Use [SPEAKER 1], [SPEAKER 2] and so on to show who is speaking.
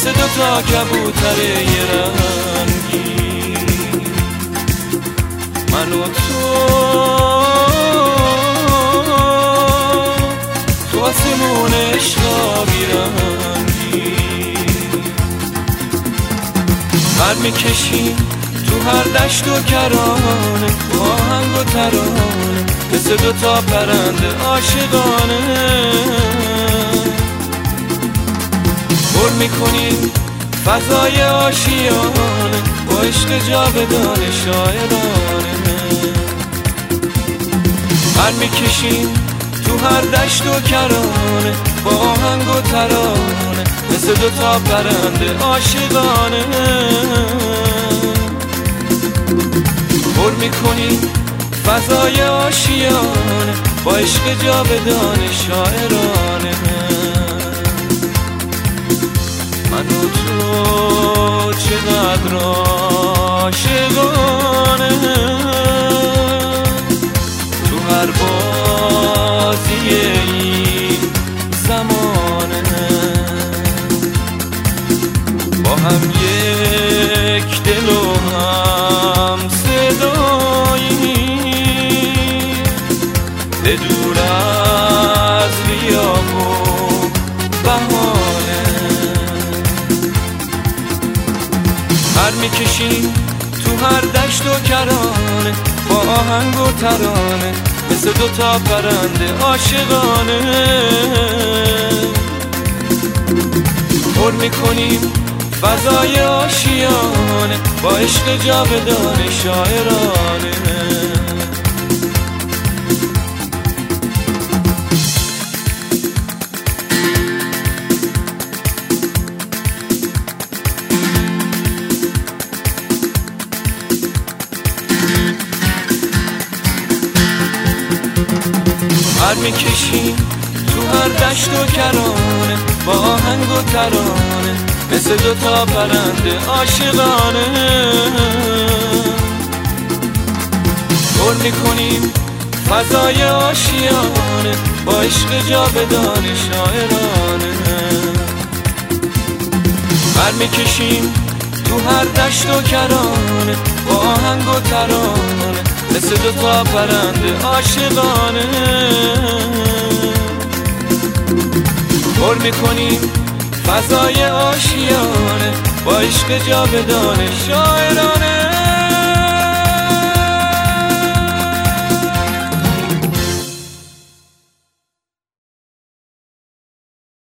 [SPEAKER 1] مثل دوتا کبوتر یه رنگی، من و تو آسمون عشقا بیرنگی، پر میکشیم تو هر دشت و کرانه، با آهنگ و ترانه مثل دوتا پرنده عاشقانه، پر میکنیم فضای آشیانه، با عشق جاودانه شاعرانه، پر میکشیم تو هر دشت و کرانه، با آهنگ و ترانه مثل دوتا پرنده عاشقانه، پر میکنیم فضای آشیانه، با عشق جاودانه شاعرانه، من و تو چقدر عاشقانه، تو هر بازی این زمانه، با هم یک دل و هم صدایی، به دور از غیاب و بهانه، پر میکشیم تو هر دشت و کرانه، با آهنگ و ترانه مثل دوتا پرنده عاشقانه، پر میکنیم فضای آشیانه، با عشق جاودانه شاعرانه، پر میکشیم تو هر دشت و کرانه، با آهنگ و ترانه مثل دوتا پرنده عاشقانه، پر میکنیم فضای آشیانه، با عشق جاودانه شاعرانه، پر میکشیم تو هر دشت و کرانه، با آهنگ و ترانه مثل دوتا پرنده عاشقانه، پر میکنیم فضای آشیانه، با عشق جاودانه شاعرانه.